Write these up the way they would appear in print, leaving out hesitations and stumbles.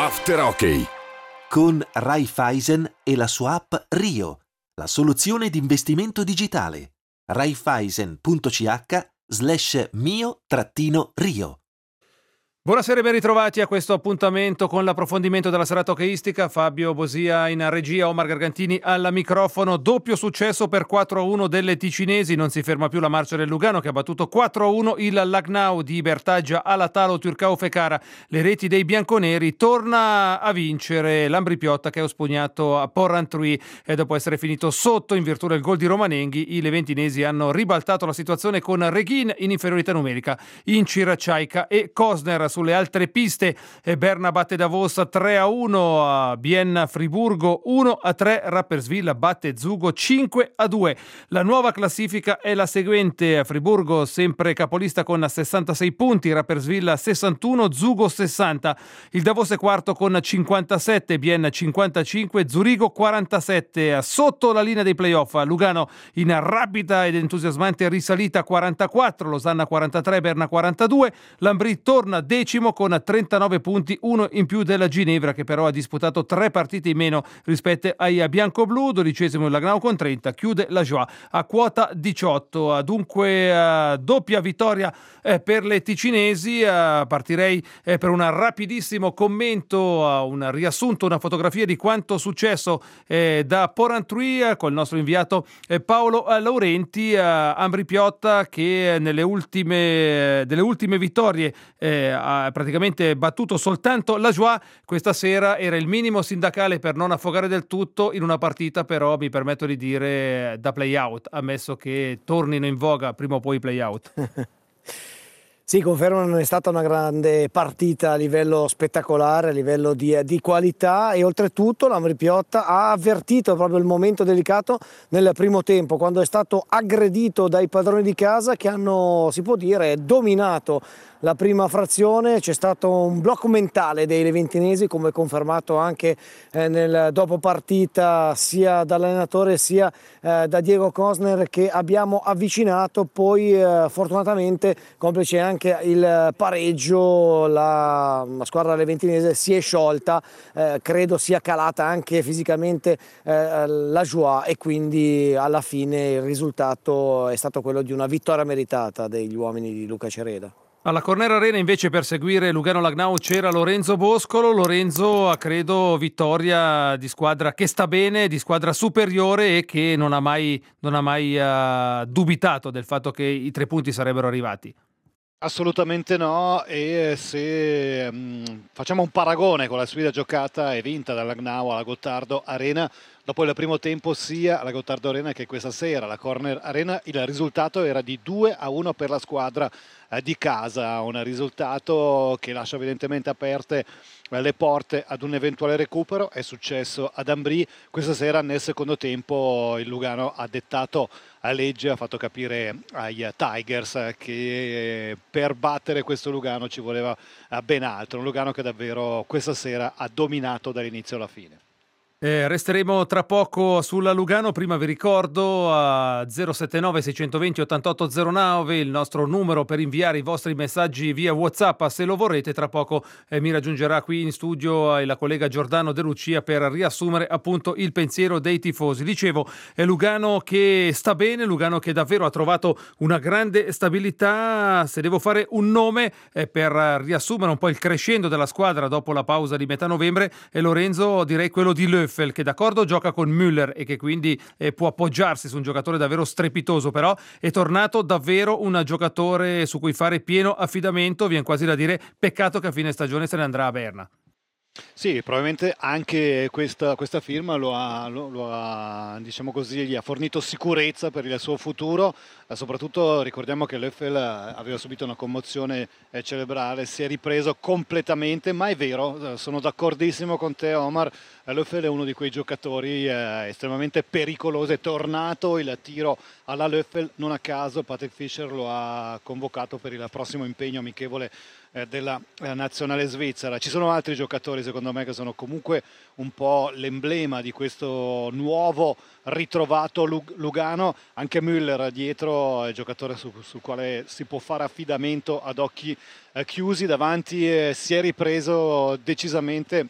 After Hockey con Raiffeisen e la sua app Rio, la soluzione di investimento digitale. Raiffeisen.ch/mio-rio. Buonasera e ben ritrovati a questo appuntamento con l'approfondimento della serata hockeyistica. Fabio Bosia in regia, Omar Gargantini al microfono. Doppio successo per 4-1 delle ticinesi, non si ferma più la marcia del Lugano che ha battuto 4-1 il Lugnau di Bertaggia, Alatalo, Turcao Fekara. Le reti dei bianconeri, torna a vincere l'Ambri Piotta che ha spugnato a Porrentruy e dopo essere finito sotto in virtù del gol di Romanenghi, i leventinesi hanno ribaltato la situazione con Reghin in inferiorità numerica, Incir, Ciaica e Kosner. Sulle altre piste Berna batte Davos 3-1 a Bienne, Friburgo 1-3, Rapperswil batte Zugo 5-2. La nuova classifica è la seguente: Friburgo sempre capolista con 66 punti, Rapperswil 61, Zugo 60. Il Davos è quarto con 57, Bienne 55, Zurigo 47. Sotto la linea dei playoff Lugano in rapida ed entusiasmante risalita 44, Losanna 43, Berna 42. L'Ambri torna decimo con 39 punti, uno in più della Ginevra che però ha disputato 3 partite in meno rispetto ai bianco-blu. 12° il Lugnau con 30, chiude la Joie a quota 18. Dunque doppia vittoria per le ticinesi. Partirei per un rapidissimo commento, un riassunto, una fotografia di quanto successo da Porrentruy col nostro inviato Paolo Laurenti. Ambri Piotta che delle ultime vittorie ha praticamente battuto soltanto la Joie. Questa sera era il minimo sindacale per non affogare del tutto in una partita, però mi permetto di dire da play out, ammesso che tornino in voga prima o poi i play out. Sì, confermo, non è stata una grande partita a livello spettacolare, a livello di qualità, e oltretutto l'Ambri Piotta ha avvertito proprio il momento delicato nel primo tempo, quando è stato aggredito dai padroni di casa che hanno, si può dire, dominato la prima frazione. C'è stato un blocco mentale dei leventinesi, come confermato anche nel dopo partita sia dall'allenatore sia da Diego Kosner, che abbiamo avvicinato. Poi fortunatamente, complice anche il pareggio, la squadra leventinese si è sciolta, credo sia calata anche fisicamente la Joie, e quindi alla fine il risultato è stato quello di una vittoria meritata degli uomini di Luca Cereda. Alla Corner Arena invece per seguire Lugano-Lugnau c'era Lorenzo Boscolo. Lorenzo, credo vittoria di squadra che sta bene, di squadra superiore e che non ha mai dubitato del fatto che i 3 punti sarebbero arrivati. Assolutamente no, e se facciamo un paragone con la sfida giocata e vinta dalla Lugnau alla Gottardo Arena, dopo il primo tempo sia alla Gottardo Arena che questa sera alla Corner Arena, il risultato era di 2-1 per la squadra di casa, un risultato che lascia evidentemente aperte le porte ad un eventuale recupero. È successo ad Ambri questa sera. Nel secondo tempo il Lugano ha dettato a legge, ha fatto capire ai Tigers che per battere questo Lugano ci voleva ben altro, un Lugano che davvero questa sera ha dominato dall'inizio alla fine. Resteremo tra poco sulla Lugano. Prima vi ricordo 079 620 8809 il nostro numero per inviare i vostri messaggi via WhatsApp se lo vorrete. Tra poco mi raggiungerà qui in studio la collega Giordano De Lucia per riassumere appunto il pensiero dei tifosi. Dicevo, è Lugano che sta bene, Lugano che davvero ha trovato una grande stabilità. Se devo fare un nome per riassumere un po' il crescendo della squadra dopo la pausa di metà novembre, Lorenzo, direi quello di Löw, che d'accordo gioca con Müller e che quindi può appoggiarsi su un giocatore davvero strepitoso, però è tornato davvero un giocatore su cui fare pieno affidamento. Viene quasi da dire peccato che a fine stagione se ne andrà a Berna. Sì, probabilmente anche questa firma lo ha, diciamo così, gli ha fornito sicurezza per il suo futuro. Soprattutto ricordiamo che Löffel aveva subito una commozione cerebrale, si è ripreso completamente, ma è vero, sono d'accordissimo con te Omar, Löffel è uno di quei giocatori estremamente pericolosi. È tornato il tiro alla Löffel, non a caso Patrick Fischer lo ha convocato per il prossimo impegno amichevole della nazionale svizzera. Ci sono altri giocatori secondo me che sono comunque un po' l'emblema di questo nuovo ritrovato Lugano. Anche Müller dietro è il giocatore sul quale si può fare affidamento ad occhi chiusi. Davanti si è ripreso decisamente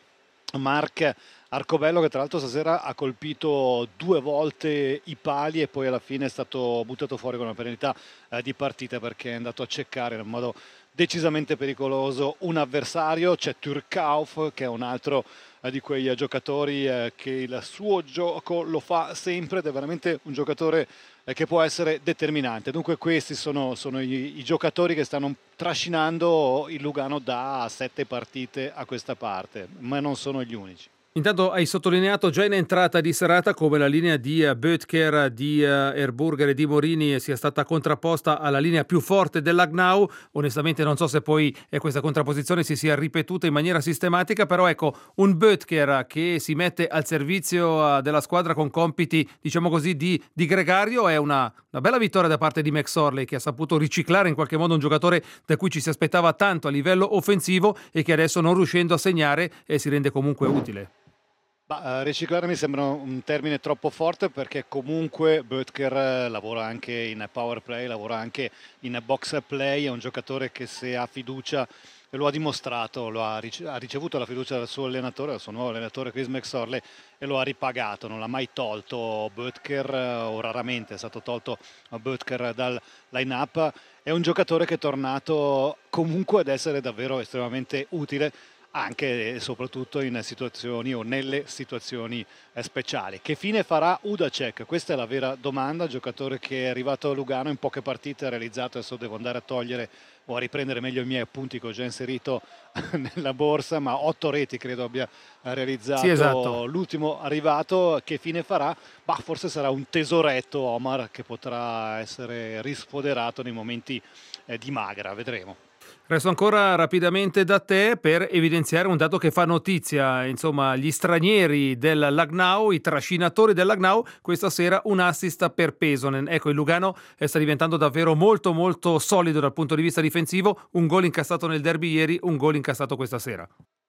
Marc Arcobello, che tra l'altro stasera ha colpito 2 volte i pali e poi alla fine è stato buttato fuori con una penalità di partita, perché è andato a ceccare in un modo decisamente pericoloso un avversario. C'è Turcauf, che è un altro di quei giocatori che il suo gioco lo fa sempre ed è veramente un giocatore che può essere determinante. Dunque questi sono i giocatori che stanno trascinando il Lugano da 7 partite a questa parte, ma non sono gli unici. Intanto hai sottolineato già in entrata di serata come la linea di Böttcher, di Erburger e di Morini sia stata contrapposta alla linea più forte dell'Agnau. Onestamente non so se poi questa contrapposizione si sia ripetuta in maniera sistematica, però ecco, un Böttcher che si mette al servizio della squadra con compiti, diciamo così, di gregario è una bella vittoria da parte di Max Orley, che ha saputo riciclare in qualche modo un giocatore da cui ci si aspettava tanto a livello offensivo e che adesso, non riuscendo a segnare, si rende comunque utile. Riciclare mi sembra un termine troppo forte, perché comunque Böttcher lavora anche in power play, lavora anche in box play, è un giocatore che, se ha fiducia, e lo ha dimostrato, ha ricevuto la fiducia del suo allenatore, del suo nuovo allenatore Chris McSorley, e lo ha ripagato, non l'ha mai tolto Böttcher, o raramente è stato tolto Böttcher dal line-up. È un giocatore che è tornato comunque ad essere davvero estremamente utile, anche e soprattutto in situazioni o nelle situazioni speciali. Che fine farà Udacek? Questa è la vera domanda. Giocatore che è arrivato a Lugano in poche partite, ha realizzato, adesso devo andare a togliere o a riprendere meglio i miei appunti che ho già inserito nella borsa, ma 8 reti credo abbia realizzato. Sì, esatto. L'ultimo arrivato. Che fine farà? Forse sarà un tesoretto Omar, che potrà essere rispoderato nei momenti di magra, vedremo. Resto ancora rapidamente da te per evidenziare un dato che fa notizia. Insomma, gli stranieri del Lugnau, i trascinatori del Lugnau, questa sera un assist per Pesonen. Ecco, il Lugano sta diventando davvero molto molto solido dal punto di vista difensivo. Un gol incassato nel derby ieri, un gol incassato questa sera.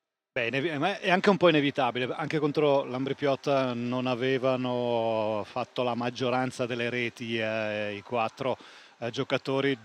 È anche un po' inevitabile, anche contro l'Ambrì-Piotta non avevano fatto la maggioranza delle reti i 4 giocatori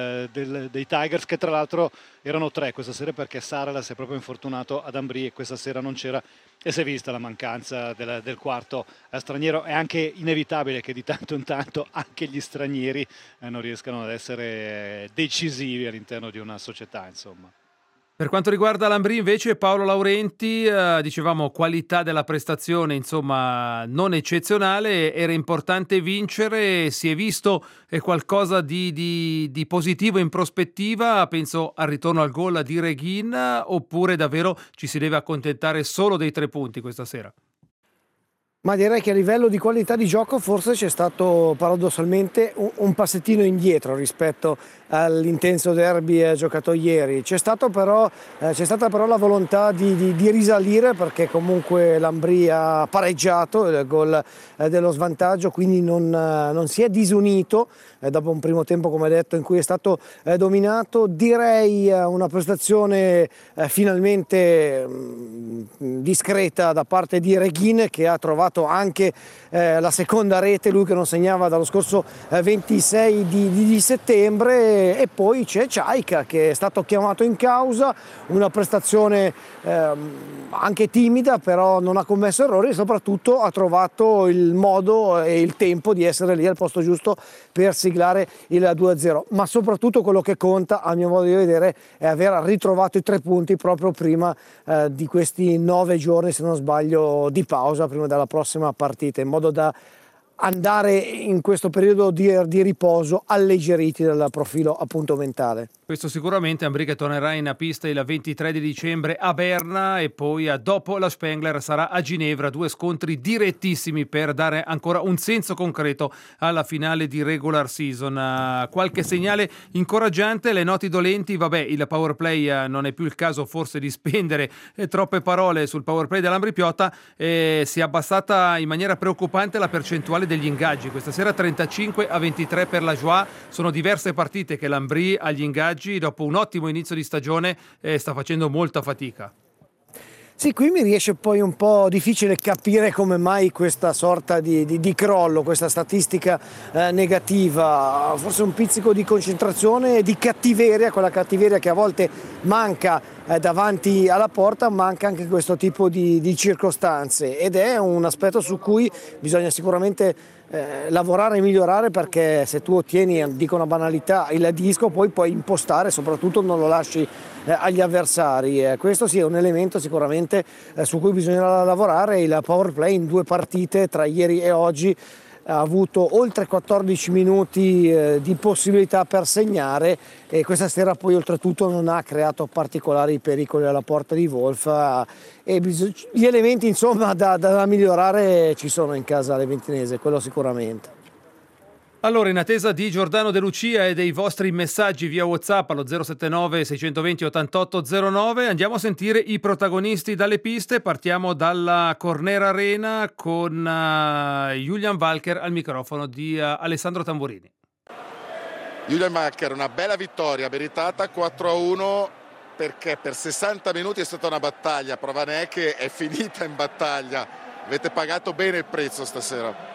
dei Tigers, che tra l'altro erano 3 questa sera, perché Sarala si è proprio infortunato ad Ambrì e questa sera non c'era, e si è vista la mancanza del quarto straniero. È anche inevitabile che di tanto in tanto anche gli stranieri non riescano ad essere decisivi all'interno di una società, insomma. Per quanto riguarda l'Ambrì invece, Paolo Laurenti, dicevamo qualità della prestazione, insomma non eccezionale, era importante vincere, si è visto qualcosa di positivo in prospettiva, penso al ritorno al gol di Reghin, oppure davvero ci si deve accontentare solo dei 3 punti questa sera? Ma direi che a livello di qualità di gioco forse c'è stato paradossalmente un passettino indietro rispetto all'intenso derby giocato ieri. C'è stata però la volontà di risalire, perché comunque l'Ambrì ha pareggiato il gol dello svantaggio, quindi non si è disunito dopo un primo tempo, come detto, in cui è stato dominato. Direi una prestazione finalmente discreta da parte di Reghin, che ha trovato anche la seconda rete, lui che non segnava dallo scorso 26 di settembre, e poi c'è Čajka, che è stato chiamato in causa, una prestazione anche timida, però non ha commesso errori e soprattutto ha trovato il modo e il tempo di essere lì al posto giusto per siglare il 2-0, ma soprattutto quello che conta, a mio modo di vedere, è aver ritrovato i 3 punti proprio prima di questi 9 giorni, se non sbaglio, di pausa prima della prossima partita, in modo da andare in questo periodo di riposo alleggeriti dal profilo appunto mentale. Questo sicuramente. Ambrì che tornerà in pista il 23 di dicembre a Berna e poi dopo la Spengler sarà a Ginevra, 2 scontri direttissimi per dare ancora un senso concreto alla finale di regular season. Qualche segnale incoraggiante, le noti dolenti, il power play non è più il caso forse di spendere troppe parole sul power play dell'Ambrì-Piotta, si è abbassata in maniera preoccupante la percentuale degli ingaggi. Questa sera 35-23 per la Joie. Sono diverse partite che l'Ambrì agli ingaggi, dopo un ottimo inizio di stagione, sta facendo molta fatica. Sì, qui mi riesce poi un po' difficile capire come mai questa sorta di crollo, questa statistica negativa, forse un pizzico di concentrazione e di cattiveria, quella cattiveria che a volte manca davanti alla porta, manca anche questo tipo di circostanze, ed è un aspetto su cui bisogna sicuramente lavorare e migliorare, perché se tu ottieni, dico una banalità, il disco poi puoi impostare, soprattutto non lo lasci agli avversari. Questo sì è un elemento sicuramente su cui bisognerà lavorare. Il power play in 2 partite tra ieri e oggi ha avuto oltre 14 minuti di possibilità per segnare, e questa sera poi oltretutto non ha creato particolari pericoli alla porta di Wolf, e gli elementi insomma da migliorare ci sono in casa leventinese, quello sicuramente. Allora, in attesa di Giordano De Lucia e dei vostri messaggi via WhatsApp allo 079 620 8809, andiamo a sentire i protagonisti dalle piste. Partiamo dalla Cornera Arena con Julian Walker al microfono di Alessandro Tamburini. Julian Walker, una bella vittoria meritata 4-1, perché per 60 minuti è stata una battaglia. Prova ne è che è finita in battaglia. Avete pagato bene il prezzo stasera.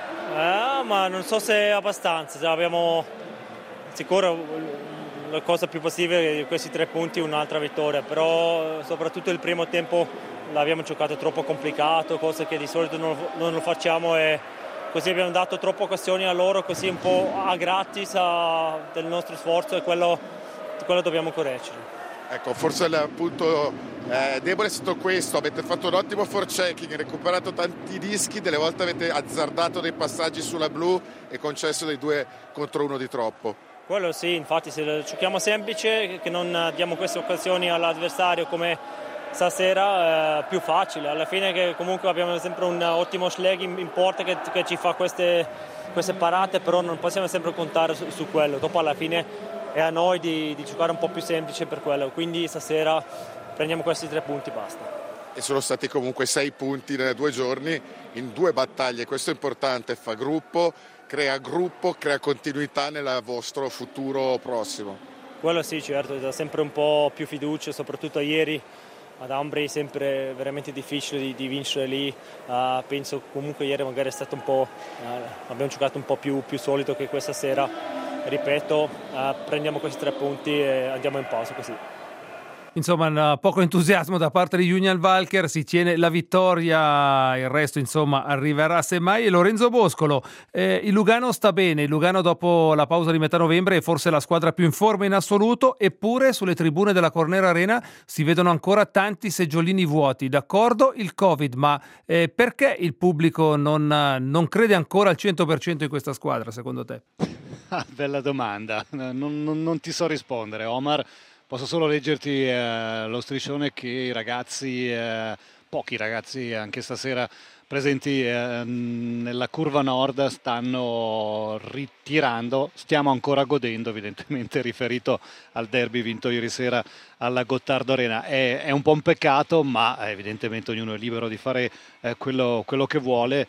Ma non so se è abbastanza, abbiamo sicuro la cosa più possibile di questi 3 punti, un'altra vittoria, però soprattutto il primo tempo l'abbiamo giocato troppo complicato, cose che di solito non lo facciamo, e così abbiamo dato troppe occasioni a loro, così un po' a gratis del nostro sforzo, e quello dobbiamo correggere. Ecco, forse il punto debole è stato questo: avete fatto un ottimo forechecking, recuperato tanti dischi, delle volte avete azzardato dei passaggi sulla blu e concesso dei 2 contro 1 di troppo. Quello sì, infatti se giochiamo semplice, che non diamo queste occasioni all'avversario come stasera, più facile. Alla fine che comunque abbiamo sempre un ottimo Schlegel in porta che ci fa queste parate, però non possiamo sempre contare su quello. Dopo alla fine è a noi di giocare un po' più semplice per quello, quindi stasera prendiamo questi 3 punti, basta. E sono stati comunque 6 punti nei 2 giorni in 2 battaglie, questo è importante, fa gruppo, crea continuità nel vostro futuro prossimo. Quello sì, certo, dà sempre un po' più fiducia, soprattutto ieri ad Ambri sempre veramente difficile di vincere lì. Penso comunque ieri magari è stato un po', abbiamo giocato un po' più solido che questa sera. Ripeto, prendiamo questi 3 punti e andiamo in pausa così. Insomma, poco entusiasmo da parte di Julian Walker, si tiene la vittoria, il resto insomma arriverà semmai. E Lorenzo Boscolo, il Lugano sta bene, il Lugano dopo la pausa di metà novembre è forse la squadra più in forma in assoluto, eppure sulle tribune della Cornera Arena si vedono ancora tanti seggiolini vuoti. D'accordo il Covid, ma perché il pubblico non crede ancora al 100% in questa squadra, secondo te? Bella domanda, non ti so rispondere, Omar. Posso solo leggerti lo striscione che i ragazzi, pochi ragazzi anche stasera presenti nella curva nord, stanno ritirando. Stiamo ancora godendo, evidentemente riferito al derby vinto ieri sera alla Gottardo Arena. È un po' un peccato, ma evidentemente ognuno è libero di fare quello che vuole.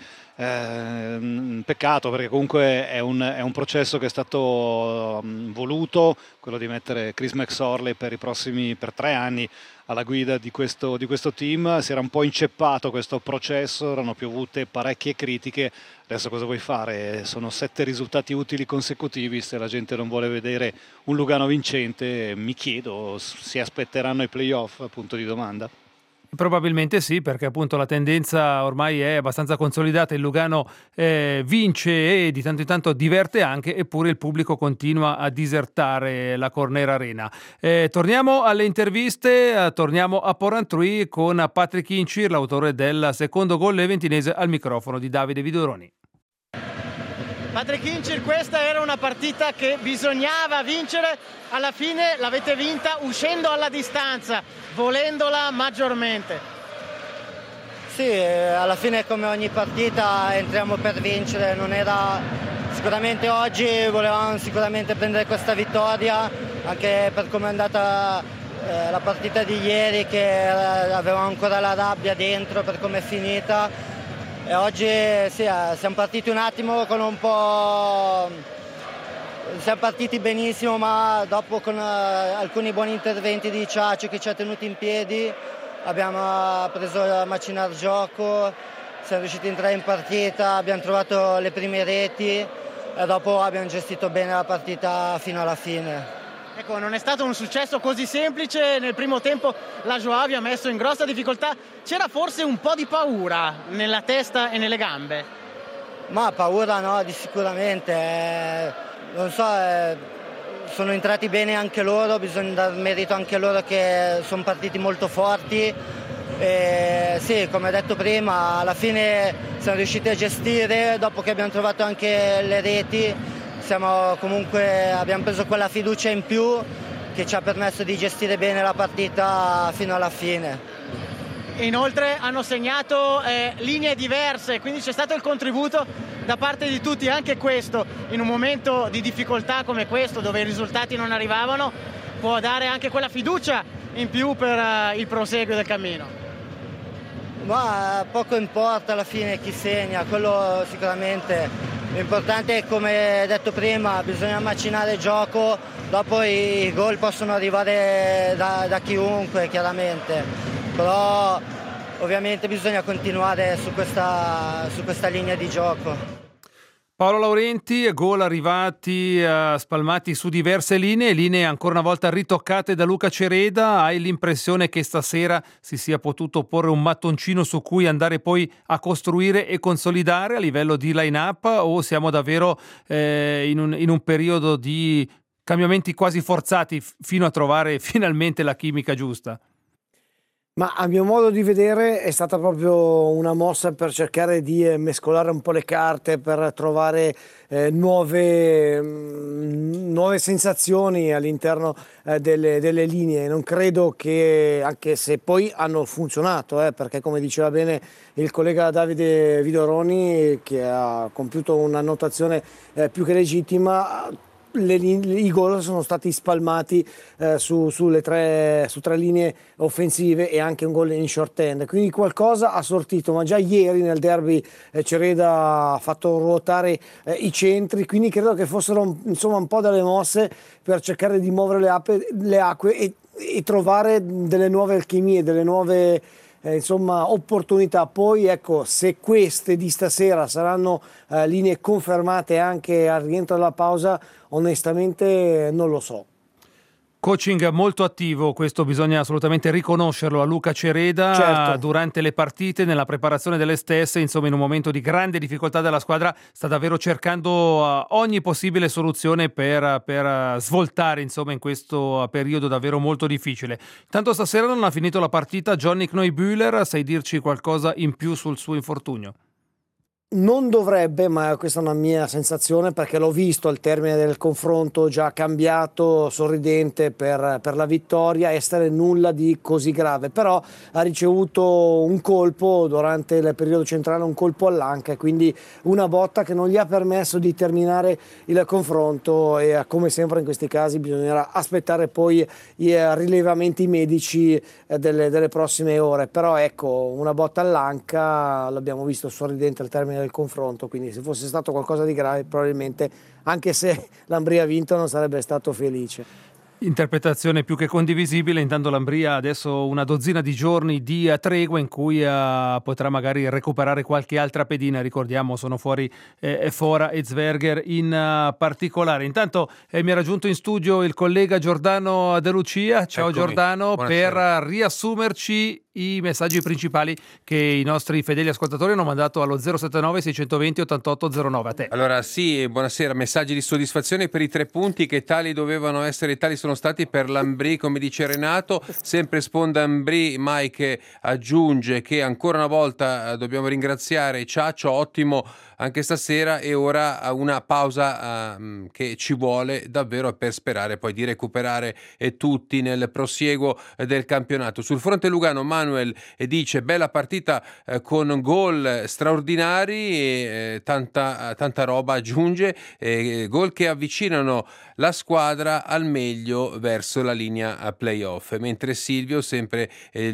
Peccato, perché comunque è un processo che è stato voluto, quello di mettere Chris McSorley per 3 anni alla guida di questo team. Si era un po' inceppato questo processo, erano piovute parecchie critiche. Adesso cosa vuoi fare? Sono 7 risultati utili consecutivi. Se la gente non vuole vedere un Lugano vincente, mi chiedo, si aspetteranno i playoff? Punto di domanda. Probabilmente sì, perché appunto la tendenza ormai è abbastanza consolidata, il Lugano vince e di tanto in tanto diverte anche, eppure il pubblico continua a disertare la Cornera Arena. Torniamo alle interviste, torniamo a Porrentruy con Patrick Hinchir, l'autore del secondo gol leventinese, al microfono di Davide Vidoroni. Patrick Hinchir, questa era una partita che bisognava vincere, alla fine l'avete vinta uscendo alla distanza, volendola maggiormente. Sì, alla fine come ogni partita entriamo per vincere, non era sicuramente oggi, volevamo sicuramente prendere questa vittoria, anche per come è andata la partita di ieri, che avevamo ancora la rabbia dentro per come è finita. E oggi sì, siamo partiti un attimo con un po'... Siamo partiti benissimo, ma dopo con alcuni buoni interventi di Ciaccio che ci ha tenuti in piedi abbiamo preso a macinare gioco, siamo riusciti a entrare in partita, abbiamo trovato le prime reti e dopo abbiamo gestito bene la partita fino alla fine. Ecco, non è stato un successo così semplice, nel primo tempo la Joao vi ha messo in grossa difficoltà, c'era forse un po' di paura nella testa e nelle gambe? Ma paura no, di sicuramente, non so, sono entrati bene anche loro, bisogna dar merito anche loro che sono partiti molto forti. Sì, come ho detto prima, alla fine siamo riusciti a gestire, dopo che abbiamo trovato anche le reti, abbiamo preso quella fiducia in più che ci ha permesso di gestire bene la partita fino alla fine. Inoltre hanno segnato linee diverse, quindi c'è stato il contributo da parte di tutti, anche questo in un momento di difficoltà come questo dove i risultati non arrivavano può dare anche quella fiducia in più per il proseguo del cammino. Ma poco importa alla fine chi segna, quello sicuramente. L'importante è, come detto prima, bisogna macinare il gioco, dopo i gol possono arrivare da chiunque chiaramente, però ovviamente bisogna continuare su questa linea di gioco. Paolo Laurenti, gol arrivati spalmati su diverse linee ancora una volta ritoccate da Luca Cereda. Hai l'impressione che stasera si sia potuto porre un mattoncino su cui andare poi a costruire e consolidare a livello di line-up, o siamo davvero in un periodo di cambiamenti quasi forzati fino a trovare finalmente la chimica giusta? Ma a mio modo di vedere è stata proprio una mossa per cercare di mescolare un po' le carte, per trovare nuove sensazioni all'interno delle linee. Non credo che, anche se poi hanno funzionato, perché come diceva bene il collega Davide Vidoroni, che ha compiuto un'annotazione più che legittima, i gol sono stati spalmati su tre linee offensive e anche un gol in short end, quindi qualcosa ha sortito. Ma già ieri nel derby Cereda ha fatto ruotare i centri, quindi credo che fossero insomma un po' delle mosse per cercare di muovere le acque e trovare delle nuove alchimie, delle nuove opportunità. Poi ecco, se queste di stasera saranno linee confermate anche al rientro dalla pausa, onestamente non lo so. Coaching molto attivo, questo bisogna assolutamente riconoscerlo a Luca Cereda, certo. Durante le partite, nella preparazione delle stesse, insomma in un momento di grande difficoltà della squadra, sta davvero cercando ogni possibile soluzione per svoltare insomma in questo periodo davvero molto difficile. Intanto stasera non ha finito la partita Johnny Knoibüller, sai dirci qualcosa in più sul suo infortunio? Non dovrebbe, ma questa è una mia sensazione, perché l'ho visto al termine del confronto già cambiato, sorridente per la vittoria, essere nulla di così grave, però ha ricevuto un colpo durante il periodo centrale, un colpo all'anca, quindi una botta che non gli ha permesso di terminare il confronto, e come sempre in questi casi bisognerà aspettare poi i rilevamenti medici delle prossime ore. Però ecco, una botta all'anca, l'abbiamo visto sorridente al termine del confronto, quindi se fosse stato qualcosa di grave probabilmente, anche se l'Ambria ha vinto, non sarebbe stato felice. Interpretazione più che condivisibile. Intanto l'Ambria adesso una dozzina di giorni di tregua in cui potrà magari recuperare qualche altra pedina. Ricordiamo, sono fuori Fora e Zwerger in particolare. Intanto mi ha raggiunto in studio il collega Giordano De Lucia. Ciao. Eccomi. Giordano. Buonasera. Per riassumerci i messaggi principali che i nostri fedeli ascoltatori hanno mandato allo 079 620 8809. A te. Allora sì, buonasera. Messaggi di soddisfazione per i 3 punti che tali dovevano essere, tali sono stati per l'Ambri, come dice Renato. Sempre sponda Ambri, Mike aggiunge che ancora una volta dobbiamo ringraziare Ciaccio, ottimo anche stasera, e ora una pausa che ci vuole davvero per sperare poi di recuperare tutti nel prosieguo del campionato. Sul fronte Lugano Manuel dice bella partita con gol straordinari e tanta roba, aggiunge, gol che avvicinano la squadra al meglio verso la linea playoff, mentre Silvio, sempre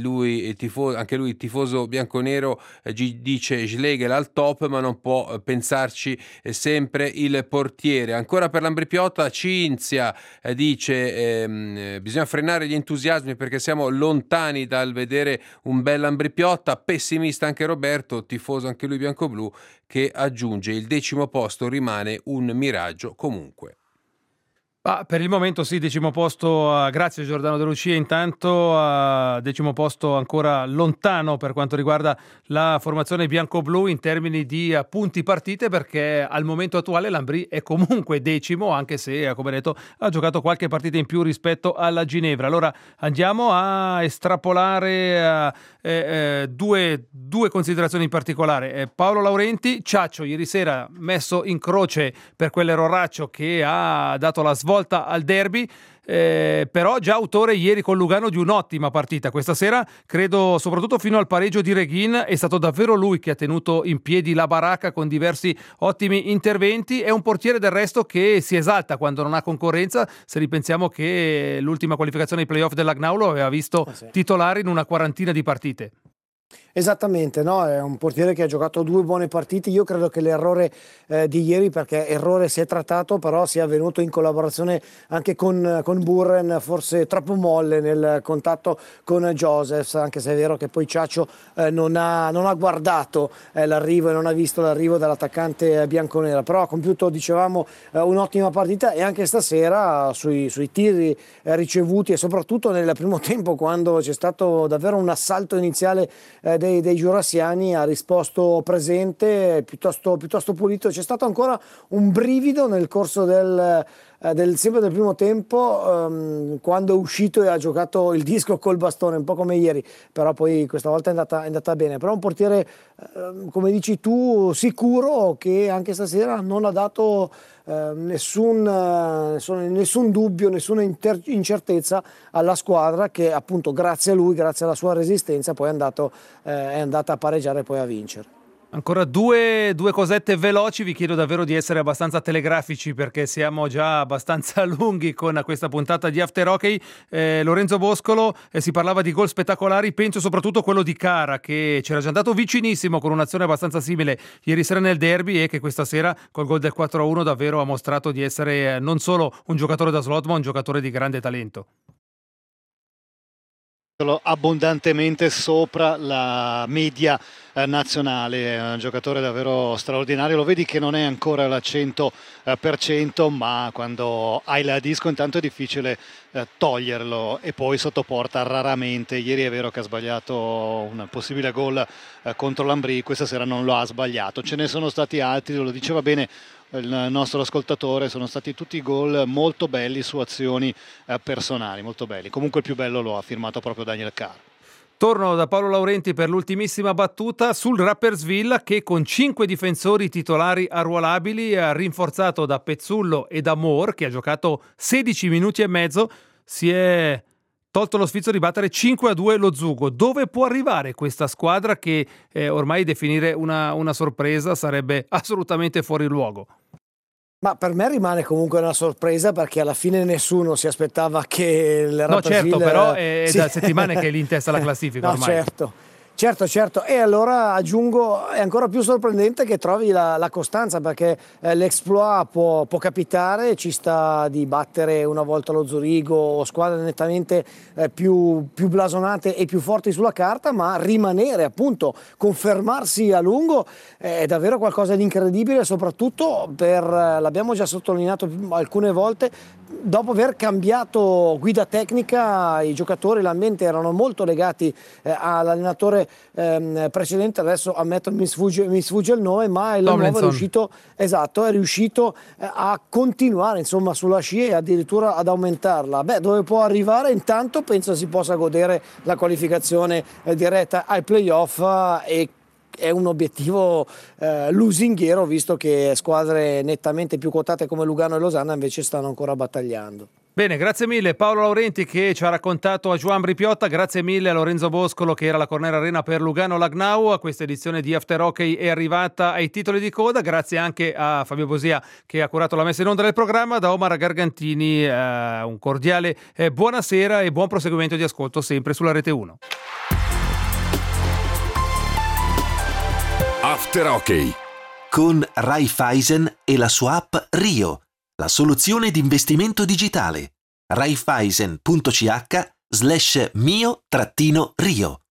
anche lui tifoso bianconero, dice Schlegel al top, ma non può pensarci sempre il portiere. Ancora per l'Ambripiotta Cinzia dice bisogna frenare gli entusiasmi perché siamo lontani dal vedere scrive un bel Lambri-Piotta, pessimista anche Roberto, tifoso anche lui bianco-blu, che aggiunge: il 10° posto rimane un miraggio comunque. Per il momento sì, 10° posto, grazie Giordano De Lucia, intanto 10° posto ancora lontano per quanto riguarda la formazione bianco-blu in termini di punti partite, perché al momento attuale l'Ambrì è comunque 10°, anche se, come detto, ha giocato qualche partita in più rispetto alla Ginevra. Allora andiamo a estrapolare due considerazioni in particolare. Paolo Laurenti, Ciaccio ieri sera messo in croce per quell'erroraccio che ha dato la svolta al derby, però già autore ieri con Lugano di un'ottima partita. Questa sera credo soprattutto fino al pareggio di Reghin è stato davvero lui che ha tenuto in piedi la baracca con diversi ottimi interventi. È un portiere del resto che si esalta quando non ha concorrenza, se ripensiamo che l'ultima qualificazione ai playoff dell'Agnau lo aveva visto titolare in una quarantina di partite. Esattamente, no? È un portiere che ha giocato 2 buone partite. Io credo che l'errore di ieri, perché errore si è trattato, però sia avvenuto in collaborazione anche con Burren, forse troppo molle nel contatto con Josephs, anche se è vero che poi Ciaccio non ha guardato l'arrivo e non ha visto l'arrivo dell'attaccante bianconera, però ha compiuto, dicevamo, un'ottima partita, e anche stasera sui tiri ricevuti, e soprattutto nel primo tempo, quando c'è stato davvero un assalto iniziale dei giurassiani, ha risposto presente, piuttosto pulito. C'è stato ancora un brivido nel corso sempre del primo tempo, quando è uscito e ha giocato il disco col bastone, un po' come ieri, però poi questa volta è andata bene. Però un portiere, come dici tu, sicuro, che anche stasera non ha dato nessun dubbio, nessuna incertezza alla squadra, che appunto grazie a lui, grazie alla sua resistenza, poi è andata a pareggiare e poi a vincere. Ancora due cosette veloci, vi chiedo davvero di essere abbastanza telegrafici perché siamo già abbastanza lunghi con questa puntata di After Hockey. Lorenzo Boscolo, si parlava di gol spettacolari, penso soprattutto quello di Cara, che c'era già andato vicinissimo con un'azione abbastanza simile ieri sera nel derby, e che questa sera col gol del 4-1 davvero ha mostrato di essere non solo un giocatore da slot ma un giocatore di grande talento. Abbondantemente sopra la media nazionale, è un giocatore davvero straordinario. Lo vedi che non è ancora al 100%, ma quando hai la disco intanto è difficile toglierlo, e poi sotto porta raramente. Ieri è vero che ha sbagliato un possibile gol contro l'Ambrì, questa sera non lo ha sbagliato. Ce ne sono stati altri, lo diceva bene il nostro ascoltatore, sono stati tutti gol molto belli su azioni personali, molto belli. Comunque il più bello lo ha firmato proprio Daniel Carr. Torno da Paolo Laurenti per l'ultimissima battuta sul Rapperswil, che con 5 difensori titolari arruolabili, rinforzato da Pezzullo e da Moore, che ha giocato 16 minuti e mezzo, si è tolto lo sfizio di battere 5-2 lo Zugo. Dove può arrivare questa squadra che ormai definire una sorpresa sarebbe assolutamente fuori luogo? Ma per me rimane comunque una sorpresa, perché alla fine nessuno si aspettava che il Rapperswil... No, certo, però è da settimane che è lì in testa alla classifica ormai. Certo, e allora aggiungo, è ancora più sorprendente che trovi la costanza, perché l'exploit può capitare, ci sta di battere una volta lo Zurigo o squadre nettamente più blasonate e più forti sulla carta, ma rimanere, appunto, confermarsi a lungo è davvero qualcosa di incredibile, soprattutto l'abbiamo già sottolineato alcune volte, dopo aver cambiato guida tecnica. I giocatori, l'ambiente erano molto legati all'allenatore precedente, adesso ammetto mi sfugge il nome, ma il nuovo è riuscito a continuare, insomma, sulla scia e addirittura ad aumentarla. Dove può arrivare? Intanto penso si possa godere la qualificazione diretta ai playoff, e è un obiettivo lusinghiero, visto che squadre nettamente più quotate come Lugano e Losanna invece stanno ancora battagliando. Bene, grazie mille Paolo Laurenti che ci ha raccontato a Joan Bripiotta, grazie mille a Lorenzo Boscolo che era la Corner Arena per Lugano Lagnau. Questa edizione di After Hockey è arrivata ai titoli di coda, grazie anche a Fabio Bosia che ha curato la messa in onda del programma. Da Omar Gargantini un cordiale buonasera e buon proseguimento di ascolto sempre sulla Rete 1. After Hockey con Raiffeisen e la sua app Rio, la soluzione di investimento digitale. Raiffeisen.ch/mio-rio